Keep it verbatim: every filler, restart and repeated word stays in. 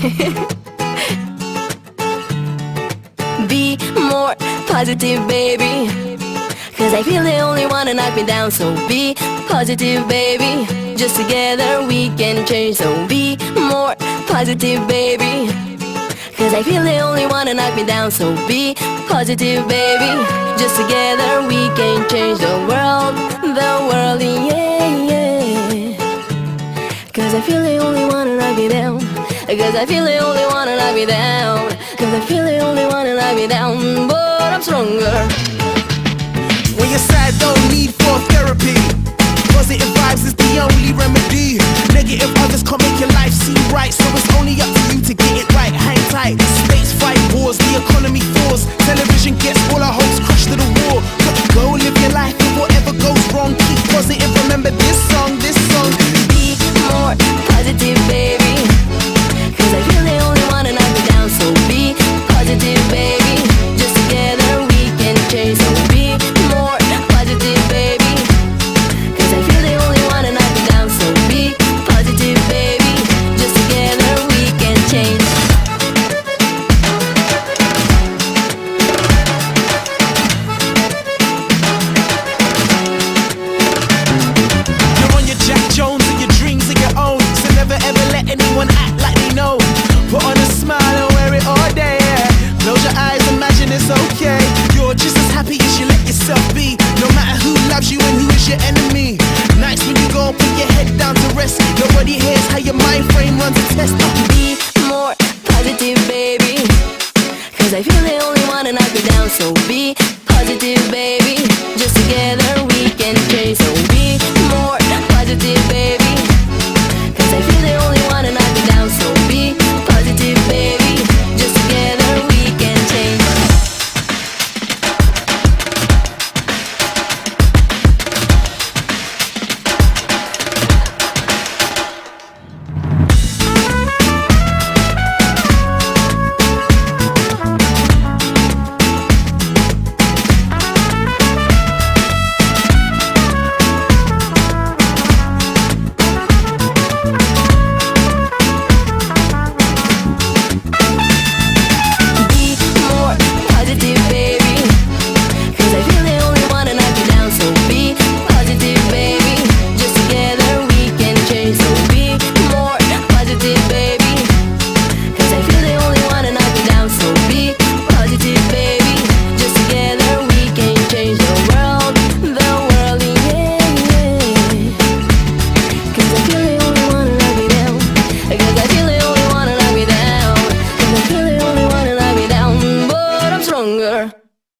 Be more positive, baby, cause I feel the only one to knock me down. So be positive, baby, just together we can change. So be more positive, baby, cause I feel the only one to knock me down. So be positive, baby, just together we can change the world, the world, yeah, yeah. Cause I feel the only one to knock me down. Cause I feel the only one to knock me down. Cause I feel the only one to knock me down. But I'm stronger. When you're sad, don't need for therapy. Positive vibes is the only remedy. Negative others can't make your life seem right, so it's only up to you to get it right. Hang tight, states fight wars, the economy falls. Television gets all our hopes crushed to the wall. Go live your life and whatever goes wrong, keep positive. Remember this song, this song. Be more positive, baby, cause I feel the only one to knock me down. So be positive, baby, just together we can change. So be more positive, baby, cause I feel the only one to knock me down. So be positive, baby, just together we can change. You're on your Jack Jones and your dreams are your own, so never ever let anyone act like they know. Put on a smile and wear it all day, yeah. Close your eyes, imagine it's okay. You're just as happy as you let yourself be, no matter who loves you and who is your enemy. Nights when you go and put your head down to rest, nobody hears how your mind frame runs a test. Be more positive, baby, cause I feel the only one to knock me down. So be